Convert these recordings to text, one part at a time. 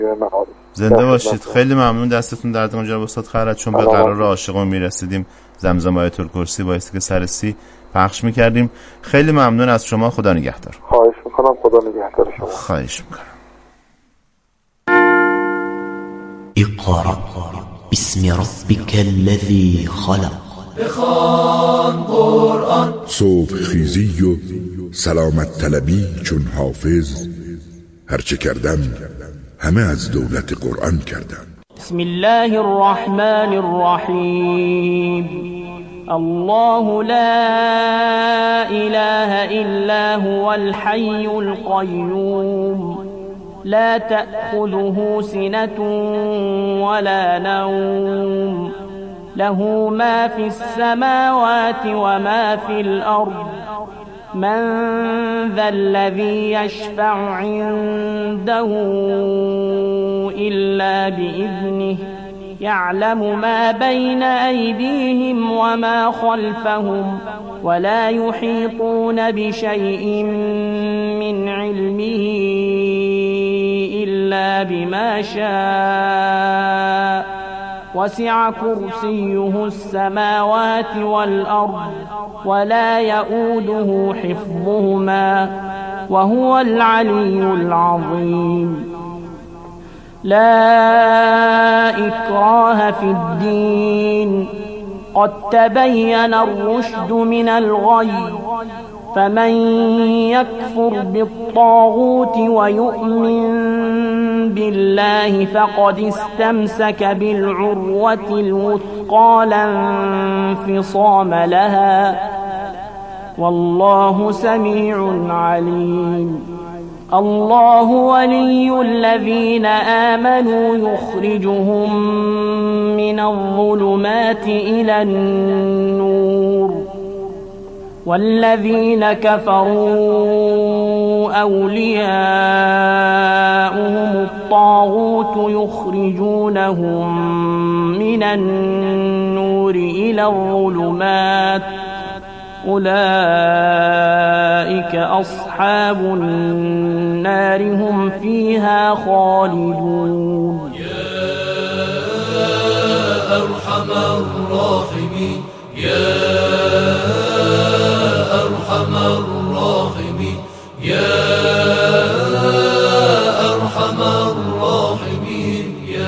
زنده باشید. خیلی ممنون، دستتون درد کنه جناب استاد خیرت. چون به قرار عاشقون میرسیدیم زمزمه آیت الکرسی بایستی که سر سی پخش میکردیم. خیلی ممنون از شما، خدا نگهدار. خواهش میکنم، خدا نگهدار شما. خواهش میکنم. اقرأ باسم ربک الذی خلق. بخوان قرآن. صبح خیزی و سلامت طلبی چون حافظ، هرچه کردم همه از دولت قرآن کردم. بسم الله الرحمن الرحیم. الله لا اله الا هو الحي القيوم لا تأخذه سنة ولا نوم له ما في السماوات وما في الأرض من ذا الذي يشفع عنده إلا بإذنه يعلم ما بين أيديهم وما خلفهم ولا يحيطون بشيء من علمه إلا بما شاء وسع كرسيه السماوات والأرض ولا يؤوده حفظهما وهو العلي العظيم. لا إكراه في الدين قد تبين الرشد من الغي فمن يكفر بالطاغوت ويؤمن بالله فقد استمسك بالعروة الوثقى لا انفصام لها والله سميع عليم. الله ولي الذين آمنوا يخرجهم من الظلمات إلى النور والذين كفروا أولياؤهم الطاغوت يخرجونهم من النور إلى الظلمات أولئك أصحاب النار هم فيها خالدون. يا أرحم الراحمين يا أرحم الراحمين يا أرحم الراحمين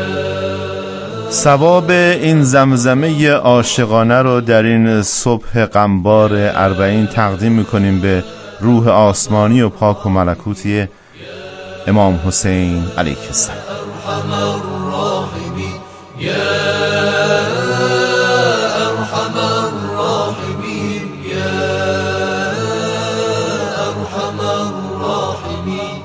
ثواب این زمزمه عاشقانه رو در این صبح غمبار اربعین تقدیم میکنیم به روح آسمانی و پاک و ملکوتی امام حسین علیه السلام. أرحم الراحمين يا أرحم الراحمين يا أرحم الراحمين.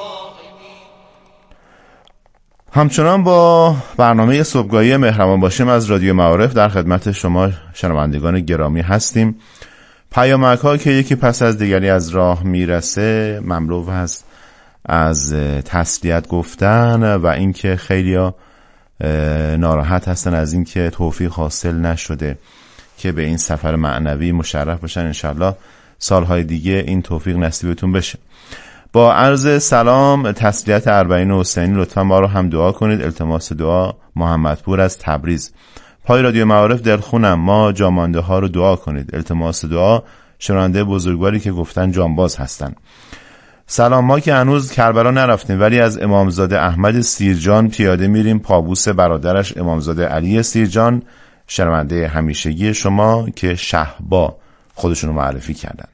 همچنان با برنامه صبحگاهی مهربان باشیم از رادیو معارف در خدمت شما شنوندگان گرامی هستیم. پیامک ها که یکی پس از دیگری از راه میرسه مملو هست از تسلیت گفتن و اینکه خیلیا ناراحت هستن از اینکه توفیق حاصل نشده که به این سفر معنوی مشرف بشن. انشالله سالهای دیگه این توفیق نصیبتون بشه. با عرض سلام تسلیت اربعین حسینی لطفا ما رو هم دعا کنید. التماس دعا محمدپور از تبریز. پای رادیو معارف دلخونم ما جامانده ها رو دعا کنید. التماس دعا شنونده بزرگواری که گفتن جانباز هستن. سلام، ما که هنوز کربلا نرفتیم ولی از امامزاده احمد سیرجان پیاده میریم پابوس برادرش امامزاده علی سیرجان شنونده همیشگی شما که شهبا خودشونو معرفی کردن.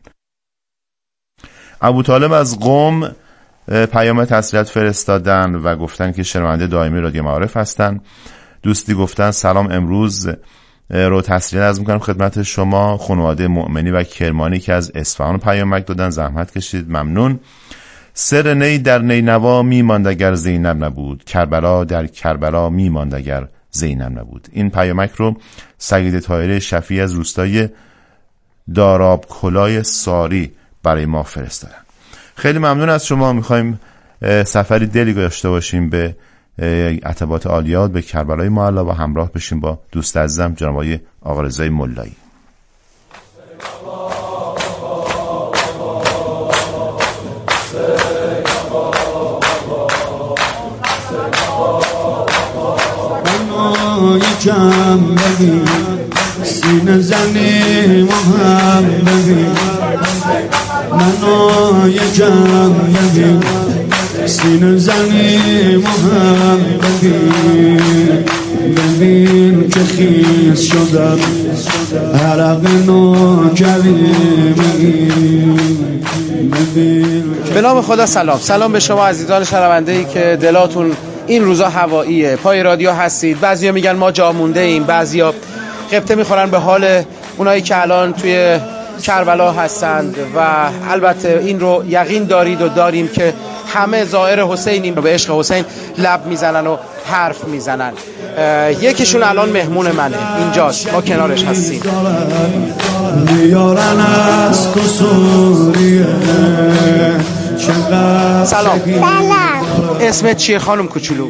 ابو طالب از قم پیام تسلیت فرستادن و گفتن که شنونده دائمی رادیو معارف هستن. دوستی گفتن سلام، امروز رو تسلیت عرض میکنم خدمت شما خانواده مؤمنی و کرمانی که از اصفهان پیامک دادن، زحمت کشید، ممنون. سر نی در نینوا میماند اگر زینب نبود، کربلا در کربلا میماند اگر زینب نبود. این پیامک رو سید طاهره شفیعی از روستای داراب کلای ساری برای ما فرستادن. خیلی ممنون از شما. میخوایم سفری دلی داشته باشیم به عتبات عالیات، به کربلای معلی و همراه بشیم با دوست عزیزم جناب آقا رضای ملایی. منو یکم ببین سینه زنی مهم ببین منو یکم ببین سینه زنی مهم ببین ببین که خیز شدم عرق نوکری به نام خدا. سلام به شما عزیزان شنونده‌ای که دلاتون این روزا هواییه، پای رادیو هستید. بعضیا میگن ما جا مونده ایم، بعضیا قبطه میخورن به حال اونایی که الان توی کربلا هستند و البته این رو یقین دارید و داریم که همه زائر حسینیم و به عشق حسین لب میزنن و حرف میزنن. یکیشون الان مهمون منه، اینجاست، ما کنارش هستیم. سلام. اسمت چیه خانم کوچولو؟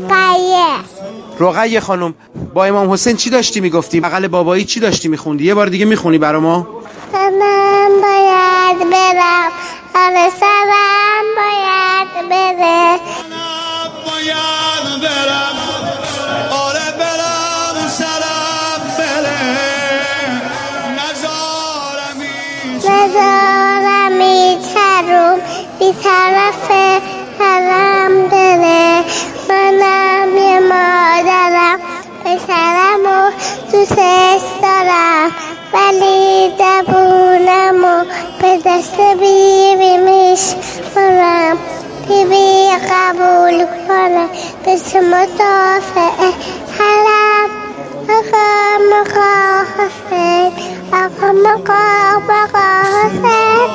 رقیه خانم. با امام حسین چی داشتی میگفتی؟ بغل بابایی چی داشتی میخوندی؟ یه بار دیگه میخونی برا ما؟ من باید برم سرم باید بره آره برم سرم بره نزارمی تروم بی طرف حرم بره منم یه مادرم پسرم و دوستش دارم ولی دبونمو به دست بیبی میشمارم بیبی قبول کنه بسه مدافع حرم آقا حسین آقا حسین.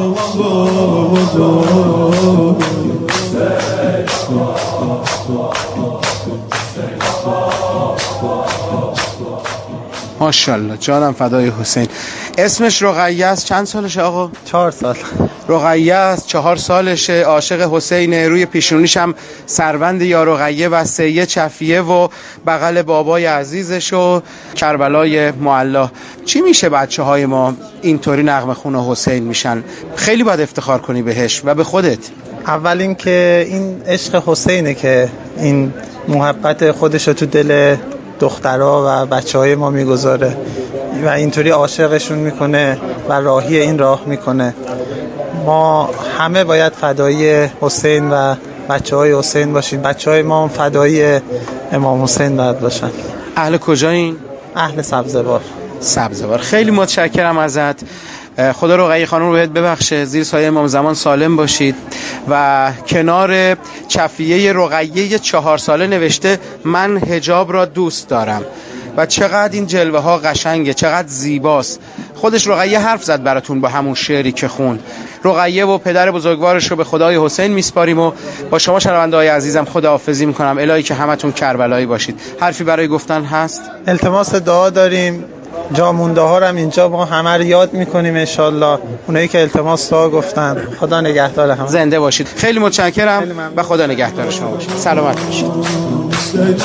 ماشاءالله جانم فدای حسین. اسمش رقیه است. چند سالشه آقا؟ 4 سال. رقیه است، 4 سالشه، عاشق حسینه. روی پیشونیش هم سربند یا رقیه و سیه چفیه و بغل بابای عزیزش و کربلای معلا. چی میشه بچه‌های ما اینطوری نغمه خون حسین میشن؟ خیلی باید افتخار کنی بهش و به خودت. اول این که این عشق حسینه که این محبت خودش رو تو دل دخترها و بچه‌های ما میگذاره و اینطوری عاشقشون میکنه و راهی این راه میکنه. ما همه باید فدایی حسین و بچه‌های حسین باشیم. بچه‌های ما فدایی امام حسین باید باشن. اهل کجایین؟ اهل سبزوار. سبزوار. خیلی متشکرم ازت. خدا رقیه خانم رو بهت ببخشه. زیر سایه امام زمان سالم باشید. و کنار چفیه رقیه 4 ساله نوشته من حجاب را دوست دارم. و چقدر این جلوه ها قشنگه، چقدر زیباست. خودش رقیه حرف زد براتون با همون شعری که خوند. رقیه و پدر بزرگوارش رو به خدای حسین میسپاریم و با شما شنونده‌های عزیزم خداحافظی میکنم. الهی که همتون کربلایی باشید. حرفی برای گفتن هست؟ التماس دعا داریم. جا مونده ها رو اینجا ما همه رو یاد میکنیم ان شاء الله. اونایی که التماس دعا گفتن خدا نگهدار همه. زنده باشید. خیلی متشکرم و خدا نگهدار شما باشید. سلامت باشید. حسین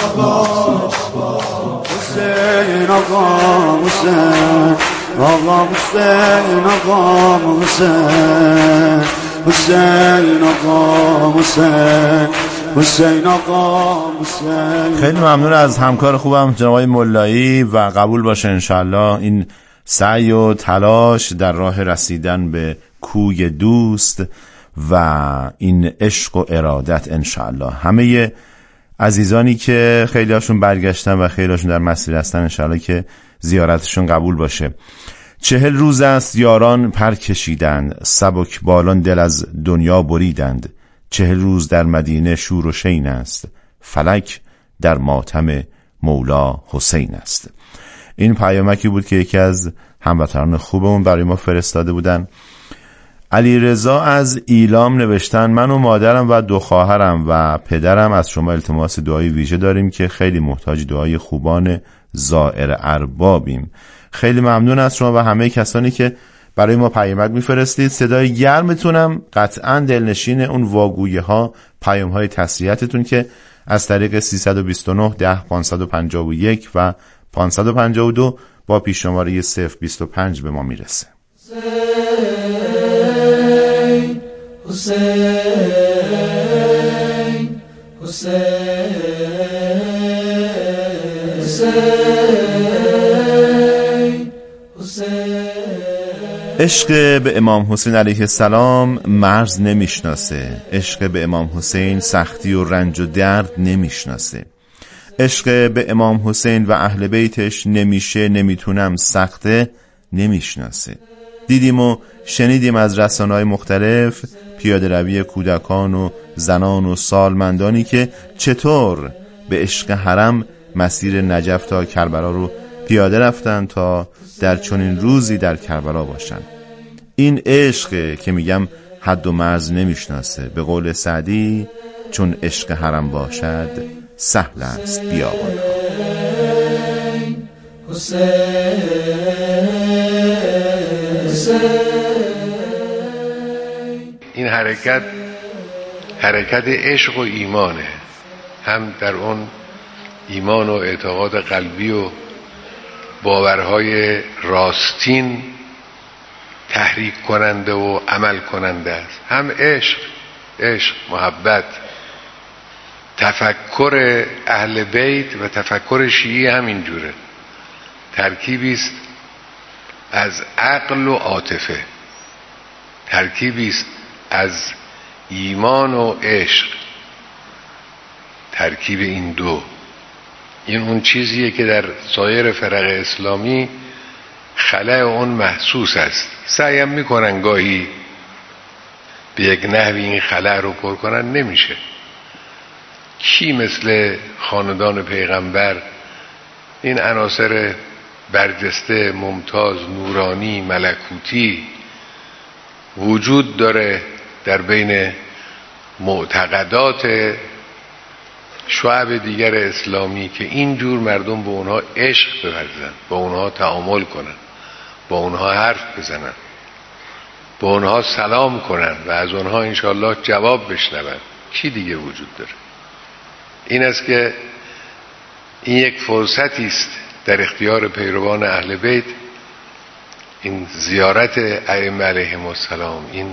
آقا حسین آقا حسین آقا حسین حسین آقا حسین حسین آقا حسین. خیلی ممنون از همکار خوبم جناب آقای ملایی و قبول باشه انشالله این سعی و تلاش در راه رسیدن به کوی دوست و این عشق و ارادت انشالله. همه عزیزانی که خیلی هاشون برگشتن و خیلی هاشون در مسیر هستن انشالله که زیارتشون قبول باشه. 40 روز است یاران پر کشیدند، سبک بالان دل از دنیا بریدند. 40 روز در مدینه شور و شین است، فلک در ماتم مولا حسین است. این پیامکی بود که یکی از هموطنان خوبمون برای ما فرستاده بودن. علی رضا از ایلام نوشتن من و مادرم و 2 خواهرم و پدرم از شما التماس دعای ویژه داریم که خیلی محتاج دعای خوبان زائر اربابیم. خیلی ممنون از شما و همه کسانی که برای ما پیامک میفرستید. صدای گرمتونم قطعا دلنشین اون واگویه ها، پیام های تسلیتتون که از طریق 329 10 551 و 552 با پیش شماره 025 به ما میرسه. حسین حسین عشق به امام حسین علیه السلام مرز نمیشناسه. عشق به امام حسین سختی و رنج و درد نمیشناسه. عشق به امام حسین و اهل بیتش نمیشه نمیتونم سخته نمیشناسه. دیدیم و شنیدیم از رسانه‌های مختلف پیاده روی کودکان و زنان و سالمندانی که چطور به عشق حرم مسیر نجف تا کربلا رو پیاده رفتن تا در چنین روزی در کربلا باشن. این عشق که میگم حد و مرز نمیشناسه. به قول سعدی چون عشق حرم باشد سهل است بیابان. این حرکت عشق و ایمانه، هم در اون ایمان و اعتقاد قلبی و باورهای راستین تحریک کننده و عمل کننده است، هم عشق محبت. تفکر اهل بیت و تفکر شیعی همین جوره، ترکیبی است از عقل و عاطفه، ترکیبی است از ایمان و عشق. ترکیب این دو، این اون چیزیه که در سایر فرق اسلامی خلأ اون محسوس است. سعیم میکنن گاهی به یک نحوی این خلأ رو پر کنن، نمیشه. کی مثل خاندان پیغمبر این عناصر برجسته، ممتاز، نورانی، ملکوتی وجود داره در بین معتقدات شعب دیگر اسلامی که اینجور مردم به اونها عشق بورزن، با اونها تعامل کنن، با اونها حرف بزنن، با اونها سلام کنن و از اونها انشالله جواب بشنون. کی دیگه وجود داره؟ این است که این یک فرصتی است در اختیار پیروان اهل بیت، این زیارت ائمه علیهم السلام، این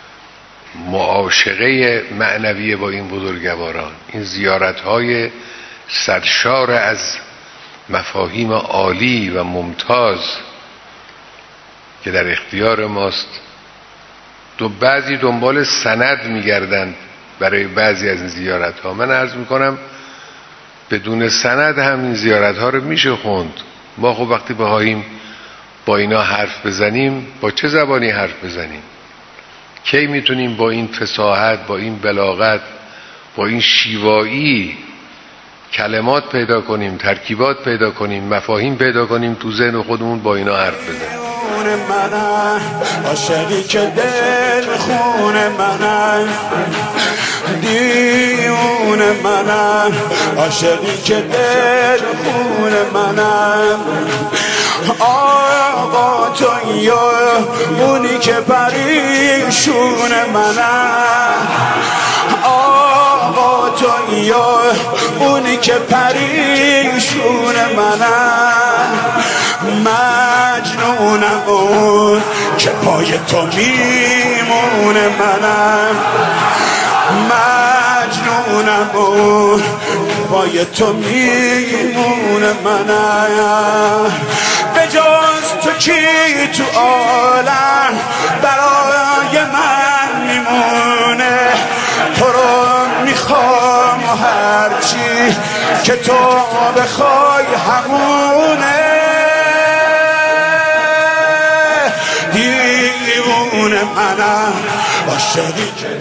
معاشقه معنوی با این بزرگواران، این زیارت‌های سرشار از مفاهیم عالی و ممتاز که در اختیار ماست. بعضی دنبال سند می‌گردند برای بعضی از این زیارت‌ها. من عرض می‌کنم بدون سند هم این زیارت‌ها رو میشه خوند. ما خب وقتی بخواهیم با اینا حرف بزنیم، با چه زبانی حرف بزنیم؟ کی میتونیم با این فصاحت، با این بلاغت، با این شیوایی کلمات پیدا کنیم، ترکیبات پیدا کنیم، مفاهیم پیدا کنیم تو ذهن خودمون با اینا حرف بزنیم؟ منم عاشقی که دل خون منم، دیون منم عاشقی که دل خون منم. آقا تو یا اونی که پریشون منم، آقا تو یا اونی که پریشون منم. مجنونم اون که پای تو میمونه منم، مجنونم اون پای تو میمونه منم. به جز تو کی تو عالم برای من میمونه؟ تو رو میخوام و هرچی که تو بخوای همونه. دیوونه منم عاشقی که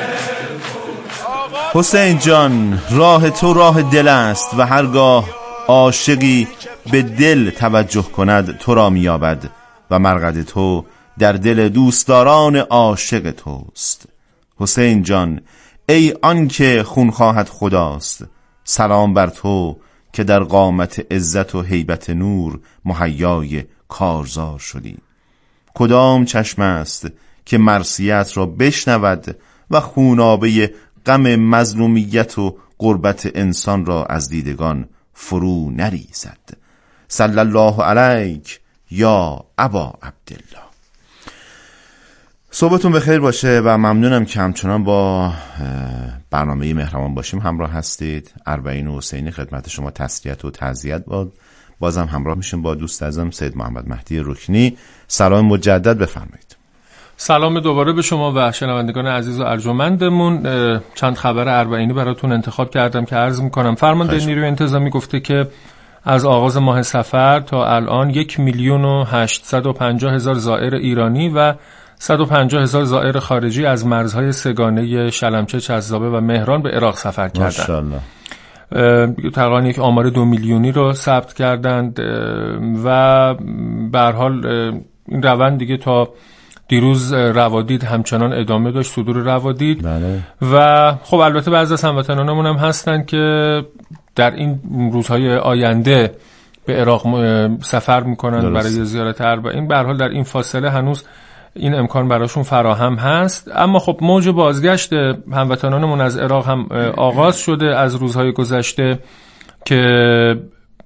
حسین جان، راه تو راه دل است و هرگاه عاشقی به دل توجه کند تو را میابد و مرقد تو در دل دوستداران عاشق توست. حسین جان، ای آن که خونخواهد خداست، سلام بر تو که در قامت عزت و هیبت نور مهیای کارزار شدی. کدام چشم است که مرثیت را بشنود و خونابه غم مظلومیت و غربت انسان را از دیدگان فرو نریزد. صلی الله علیک یا ابا عبدالله. صبحتون بخیر باشه و ممنونم که همچنان با برنامه مهربان باشیم همراه هستید. اربعین حسینی خدمت شما تسلیت و تعزیت بازم همراه میشیم با دوست عزیزم سید محمد مهدی رکنی. سلام مجدد بفرمایید. سلام دوباره به شما و شنوندگان عزیز و ارجمندمون. چند خبر اربعینی براتون انتخاب کردم که عرض میکنم. فرمانده نیروی انتظامی گفته که از آغاز ماه صفر تا الان 1,850,000 زائر ایرانی و 150,000 زائر خارجی از مرزهای سگانه شلمچه، چذابه و مهران به عراق سفر کردند. ماشاءالله. تقریبا یک آمار 2 میلیونی رو ثبت کردند و به هر حال این روند دیگه تا دیروز روادید همچنان ادامه داشت، صدور روادید. بله. و خب البته بعضی از هموطنانمون هم هستن که در این روزهای آینده به عراق سفر میکنن برای زیارت اربعین. به هر حال در این فاصله هنوز این امکان براشون فراهم هست، اما خب موج بازگشت هموطنانمون از عراق هم آغاز شده از روزهای گذشته که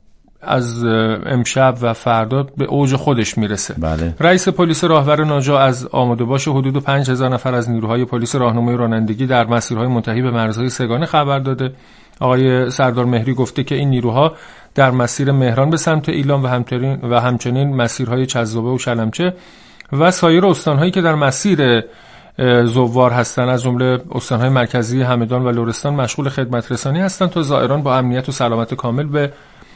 از امشب و فردا به اوج خودش میرسه. بله. رئیس پلیس راهور ناجا از آماده باش حدود 5,000 نفر از نیروهای پلیس راهنمایی رانندگی در مسیرهای منتهی به مرزهای سگانه خبر داده. آقای سردار مهری گفته که این نیروها در مسیر مهران به سمت ایلام و همچنین مسیرهای چذابه و شلمچه و سایر استانهایی که در مسیر زوار هستند از جمله استانهای مرکزی همدان و لرستان مشغول خدمت رسانی هستند تا زائران با امنیت و سلامت کامل به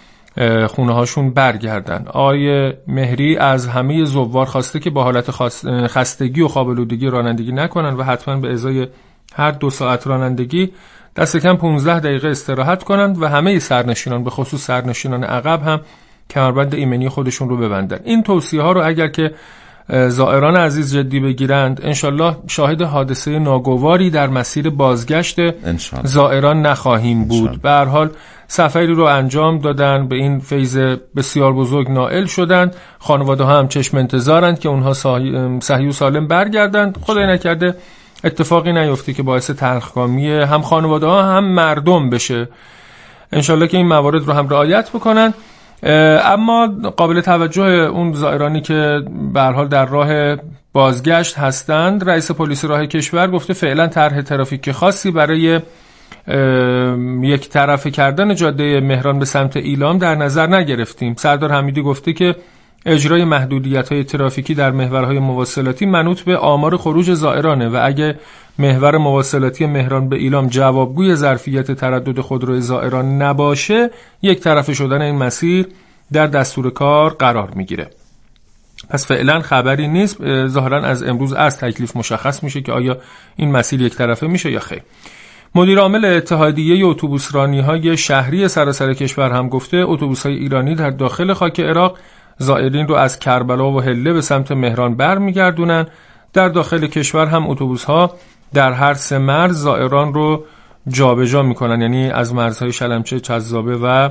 خونه هاشون برگردن. آقای مهری از همه زوار خواسته که با حالت خستگی و خواب‌آلودگی رانندگی نکنن و حتما به ازای هر 2 ساعت رانندگی دست کم 15 دقیقه استراحت کنند و همه سرنشینان به خصوص سرنشینان عقب هم کمربند ایمنی خودشون رو ببندن. این توصیه ها رو اگر که زائران عزیز جدی بگیرند انشالله شاهد حادثه ناگواری در مسیر بازگشت زائران نخواهیم بود. به هر حال سفری رو انجام دادن، به این فیض بسیار بزرگ نائل شدند. خانواده ها هم چشم انتظارند که اونها صحیح و سالم برگردند. خدای نکرده اتفاقی نیفته که باعث تلخکامی هم خانواده ها هم مردم بشه. انشالله که این موارد رو هم رعایت بکنن. اما قابل توجه اون زائرانی که به هر حال در راه بازگشت هستند، رئیس پلیس راه کشور گفته فعلا طرح ترافیک خاصی برای یک طرفه کردن جاده مهران به سمت ایلام در نظر نگرفتیم. سردار حمیدی گفته که اجرای محدودیت‌های ترافیکی در محورهای مواصلاتی منوط به آمار خروج زائرانه و اگه محور مواصلاتی مهران به ایلام جوابگوی ظرفیت تردد خودروی زائران نباشه، یک طرفه شدن این مسیر در دستور کار قرار میگیره. پس فعلا خبری نیست. ظاهرا از امروز از تکلیف مشخص میشه که آیا این مسیر یک طرفه میشه یا خیر. مدیر عامل اتحادیه اتوبوسرانی‌های شهری سراسر کشور هم گفته اتوبوس‌های ایرانی در داخل خاک عراق زائرین رو از کربلا و حله به سمت مهران برمیگردونن. در داخل کشور هم اتوبوس‌ها در هر 3 مرز زائران رو جابجا میکنن، یعنی از مرزهای شلمچه، چذابه و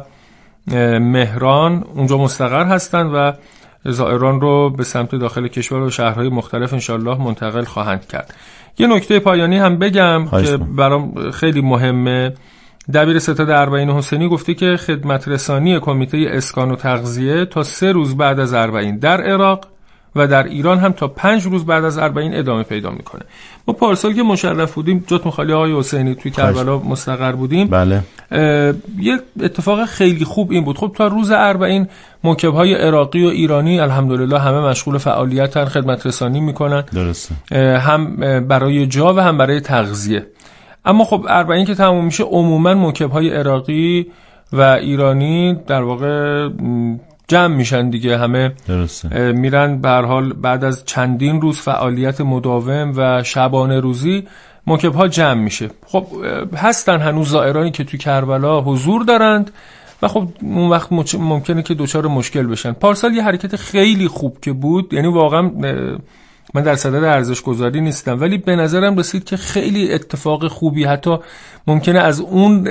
مهران اونجا مستقر هستند و زائران رو به سمت داخل کشور و شهرهای مختلف انشالله منتقل خواهند کرد. یه نکته پایانی هم بگم که برام خیلی مهمه. دبیر ستاد اربعین حسینی گفته که خدمت رسانی کمیته اسکان و تغذیه تا 3 روز بعد از اربعین در عراق و در ایران هم تا 5 روز بعد از اربعین ادامه پیدا میکنه. ما پارسال که مشرف بودیم جاتون خالی آقای حسینی توی کربلا مستقر بودیم. بله. یه اتفاق خیلی خوب این بود. خب تا روز اربعین موکب‌های عراقی و ایرانی الحمدلله همه مشغول فعالیتن، خدمت رسانی میکنن. درسته. هم برای جا و هم برای تغذیه. اما خب اربعین که تموم میشه عموما موکب‌های عراقی و ایرانی در واقع جمع میشن دیگه، همه درسته. میرن به هر حال بعد از چندین روز فعالیت مداوم و شبانه روزی موکب‌ها جمع میشه. خب هستن هنوز زائرانی که تو کربلا حضور دارند و خب اون وقت ممکنه که دوچار مشکل بشن. پارسال یه حرکت خیلی خوب که بود، یعنی واقعا من در صدد ارزش گذاری نیستم ولی به نظرم رسید که خیلی اتفاق خوبی، حتی ممکنه از اون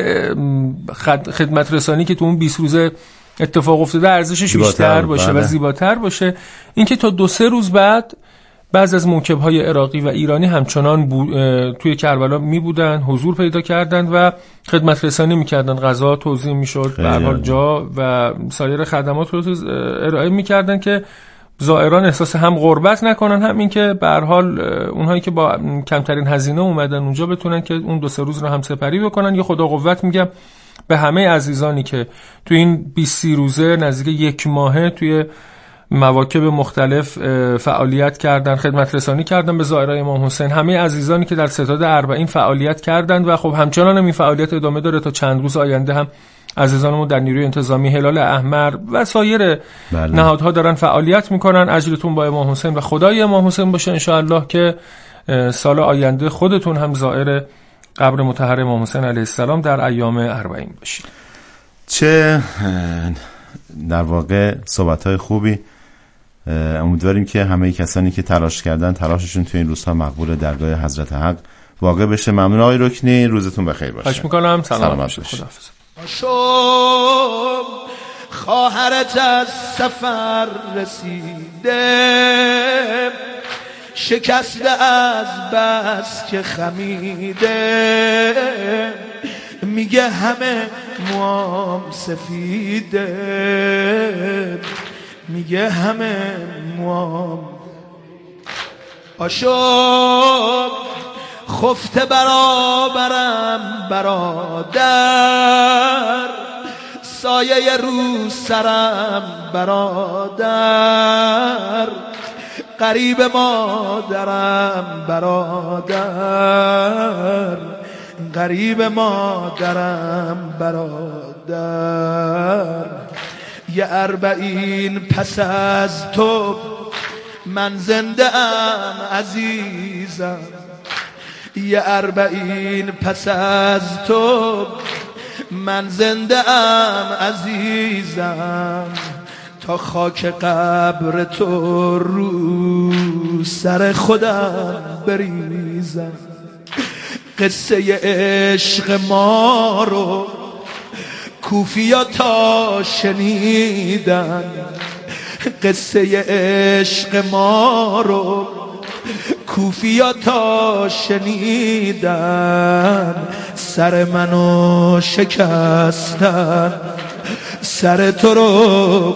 خدمت رسانی که تو اون 20 روزه اتفاق افتاده ارزشش بیشتر باشه و زیباتر باشه، اینکه تا 2-3 روز بعد بعض از موکب‌های عراقی و ایرانی همچنان توی کربلا می بودن، حضور پیدا کردند و خدمت رسانی می‌کردند، غذا توزیع می‌شد، به هر حال جا و سایر خدمات رو ارائه می‌کردند که زائران احساس هم غربت نکنن، هم این که به هر حال اونهایی که با کمترین هزینه اومدن اونجا بتونن که اون 2-3 روز رو هم سپری بکنن. یه خدا قوت میگم به همه عزیزانی که تو این 20 روزه نزدیک 1 ماهه توی مواکب مختلف فعالیت کردن، خدمت رسانی کردن به زائرای امام حسین، همه عزیزانی که در ستاد اربعین فعالیت کردند و خب همچنان هم این فعالیت ادامه داره. تا چند روز آینده هم عزیزانمون در نیروی انتظامی، هلال احمر و سایر نهادها دارن فعالیت میکنن. اجرتون با امام حسین و خدای امام حسین باشه انشاءالله که سال آینده خودتون هم زائر قبر مطهر امام حسین علیه السلام در ایام اربعین باشید. چه در واقع صحبت‌های خوبی. امیدواریم که همه کسانی که تلاش کردن تلاششون توی این روزها مقبول درگاه حضرت حق واقع بشه. ممنون آقای رکنی، روزتون بخیر باشه. خواهش می‌کنم. سلام باشید. خداحافظ. خواهرت از سفر رسیده، شکسته از بس که خمیده، میگه همه موام سفیده، میگه همه موام آشوب خفته برابرم برادر، سایه رو سرم برادر، قریب مادرم برادر، قریب مادرم برادر. یه 40 پس از تو من زنده ام عزیزم، یه 40 پس از تو من زنده ام عزیزم، تا خاک قبر تو رو سر خودم بریزم. قصه عشق ما رو کوفیا تا شنیدن، قصه عشق ما رو کوفیا تا شنیدن، سر منو شکستن، سر تو رو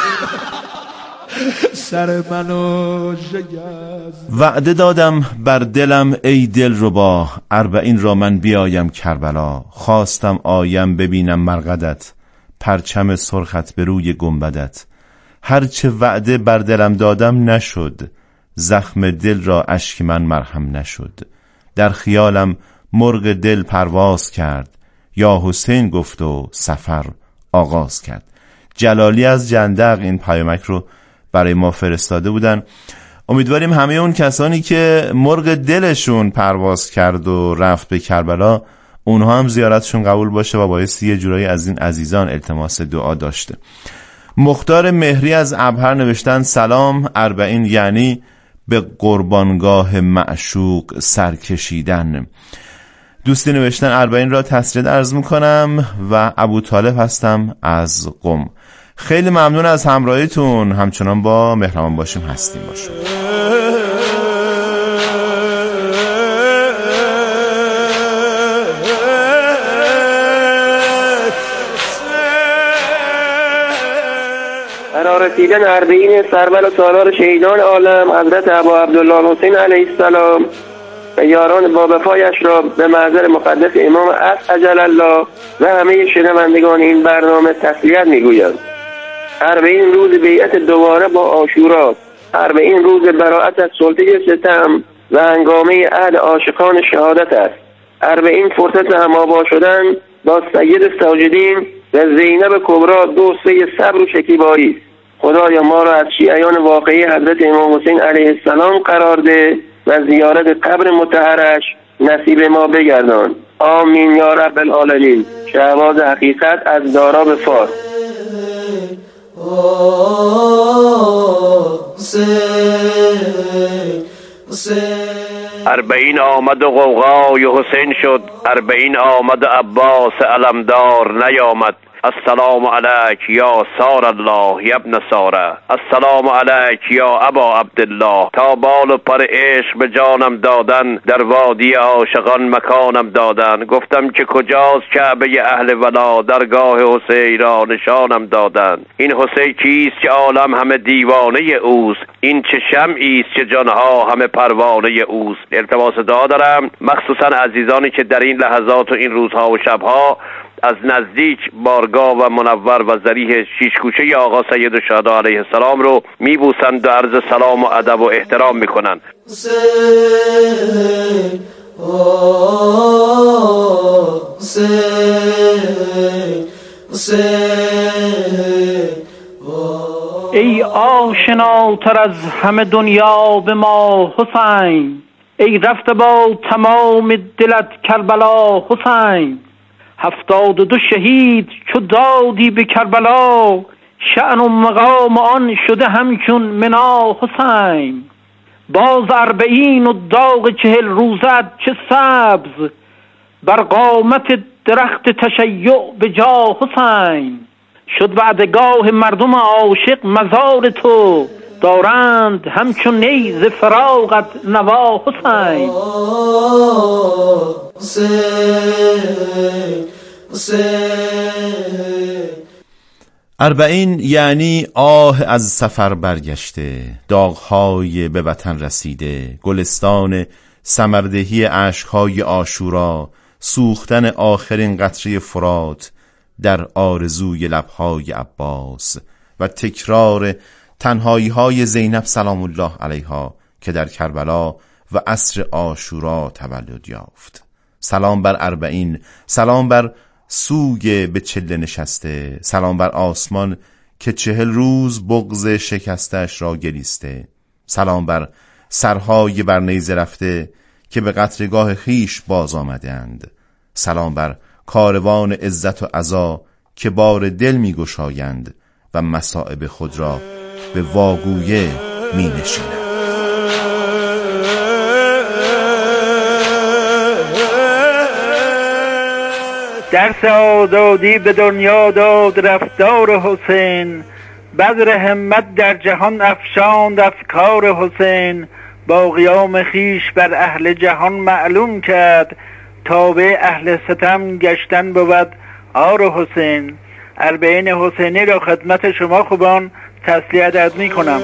سر منو شکست. وعده دادم بر دلم ای دلربا، 40 را من بیایم کربلا، خواستم آیم ببینم مرقدت، پرچم سرخت به روی گنبدت. هرچه وعده بر دلم دادم نشد، زخم دل را اشک من مرهم نشد. در خیالم مرغ دل پرواز کرد، یا حسین گفت و سفر آغاز کرد. جلالی از جندق این پیامک رو برای ما فرستاده بودن. امیدواریم همه اون کسانی که مرغ دلشون پرواز کرد و رفت به کربلا، اونها هم زیارتشون قبول باشه و بایستی یه جورایی از این عزیزان التماس دعا داشته. مختار مهری از ابهر نوشتن سلام، 40 یعنی به قربانگاه معشوق سرکشیدن. دوستی نوشتن 40 را تسلیت عرض میکنم و ابو طالب هستم از قم. خیلی ممنون از همراهیتون، همچنان با مهربان باشیم هستیم باشیم. رسیدن 40 سربل و سالار شهیدان عالم حضرت ابا عبدالله حسین علیه السلام و یاران با وفایش را به محضر مقدس امام عجل الله و همه شنوندگان این برنامه تسلیت میگویم. 40 روز بیعت دوباره با عاشورا، 40 روز براءت از سلطه ستم و هنگامه عهد عاشقان شهادت است. 40 فرصت همابا شدن با سید ساجدین و زینب کبرا، دوسته صبر و شکیبایی. خدایا ما را از شیعیان واقعی حضرت امام حسین علیه السلام قرار ده و زیارت قبر مطهرش نصیب ما بگردان. آمین یا رب العالمین. شهباز حقیقت از دارا به فارس. 40 آمد و غوغای حسین شد، 40 آمد و عباس علمدار نیامد. السلام علیک یا سار الله یا ابن ساره، السلام علیک یا ابا عبدالله. تا بال و پر عشق به جانم دادن، در وادی عاشقان مکانم دادن. گفتم که کجاست کعبه اهل ولا، درگاه حسین را نشانم دادن. این حسین کیست که عالم همه دیوانه اوست، این چه شمعی است که جانها همه پروانه اوست. التماس دعا دارم مخصوصا عزیزانی که در این لحظات و این روزها و شبها از نزدیک بارگاه و منور و ضریح شیشگوشه آقا سید الشهدا علیه السلام رو میبوسند و عرض سلام و ادب و احترام میکنن. ای آشناتر از همه دنیا به ما حسین، ای رفته با تمام دلت کربلا حسین. 72 شهید چو دادی به کربلا، شأن و مقام آن شده همچون منا حسین. باز 40 و داغ 40 روزت چه سبز، بر قامت درخت تشیع به جا حسین. شد وعدگاه مردم عاشق مزار تو، دارند همچون نیز فراغت نوا حسین. اربعین یعنی آه از سفر برگشته، داغهای به وطن رسیده، گلستان ثمردهی اشکهای عاشورا، سوختن آخرین قطره فرات در آرزوی لبهای عباس و تکرار تنهایی های زینب سلام الله علیها که در کربلا و عصر عاشورا تولد یافت. سلام بر اربعین، سلام بر سوگ به چله نشسته، سلام بر آسمان که 40 روز بغض شکستش را گریسته، سلام بر سرهای بر نیزه رفته که به قطرگاه خیش باز آمدند، سلام بر کاروان عزت و عزا که بار دل می گشایند و مصائب خود را به واگویه می نشینند. درس آزادی به دنیا داد رفتار حسین، بدر همت در جهان افشاند افکار حسین. با قیام خیش بر اهل جهان معلوم کرد، تابع اهل ستم گشتن بود آر حسین. اربعین حسینی را خدمت شما خوبان تسلیت عرض می کنم.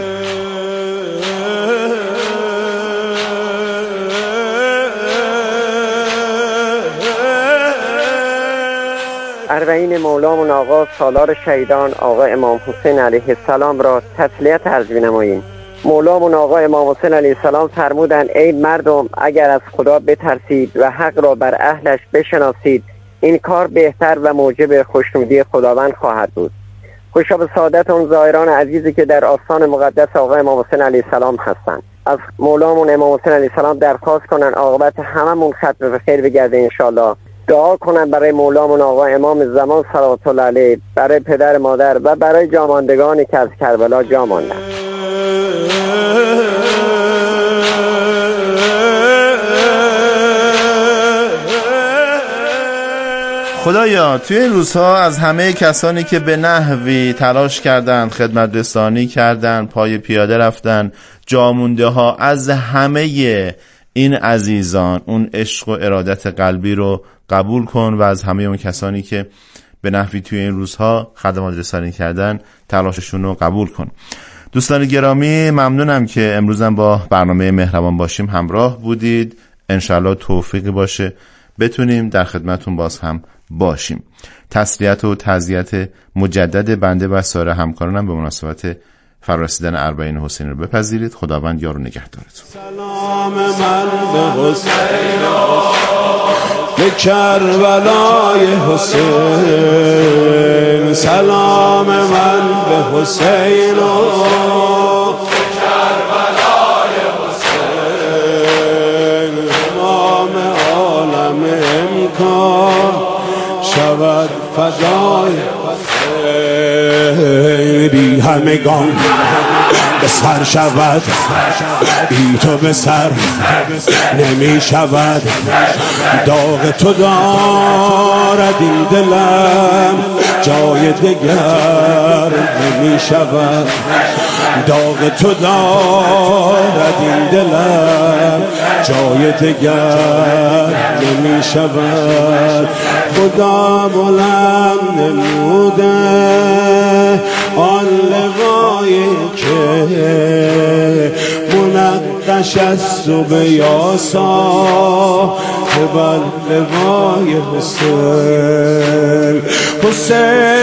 اربعین مولامون آقا سالار شهیدان آقا امام حسین علیه السلام را تسلیت عرض نماییم. مولامون آقا امام حسین علیه السلام فرمودند ای مردم، اگر از خدا بترسید و حق را بر اهلش بشناسید، این کار بهتر و موجب خوشنودی خداوند خواهد بود. خوشا به سعادت اون زائران عزیزی که در آستان مقدس آقا امام حسین علیه السلام هستند. از مولامون امام حسین علیه السلام درخواست کنن عاقبت هممون ختم به خیر بگرده انشالله. دعا کنن برای مولامون آقا امام زمان صلوات الله علیه، برای پدر مادر و برای جاماندگانی که از کربلا جا ماندن. خدایا توی این روزها از همه کسانی که به نحوی تلاش کردند، خدمت رسانی کردند، پای پیاده رفتن، جامونده ها، از همه این عزیزان اون عشق و ارادت قلبی رو قبول کن و از همه اون کسانی که به نحوی توی این روزها خدمات رسانی کردن تلاششون رو قبول کن. دوستان گرامی، ممنونم که امروزم با برنامه مهربان باشیم همراه بودید. انشالله توفیقی باشه بتونیم در خدمتون باز هم باشیم. تسلیت و تعزیت مجدد بنده و سایر همکارانم به مناسبت فرارسیدن اربعین حسین رو بپذیرید. خداوند یار و نگهدارتون. سلام من به حسین به کربلای حسین، سلام من به حسین به کربلای حسین. امام عالم امکان شود فدای حسین. همگان به سر شود بی تو به سر نمی شود، داغ تو دارد این دلم جای دگر نمی شود. داغ تو دارد این دلم جای دگر نمی شود. خدا بلند نموده آن لقایی که منقش است و به یاسا که بر لقای حسین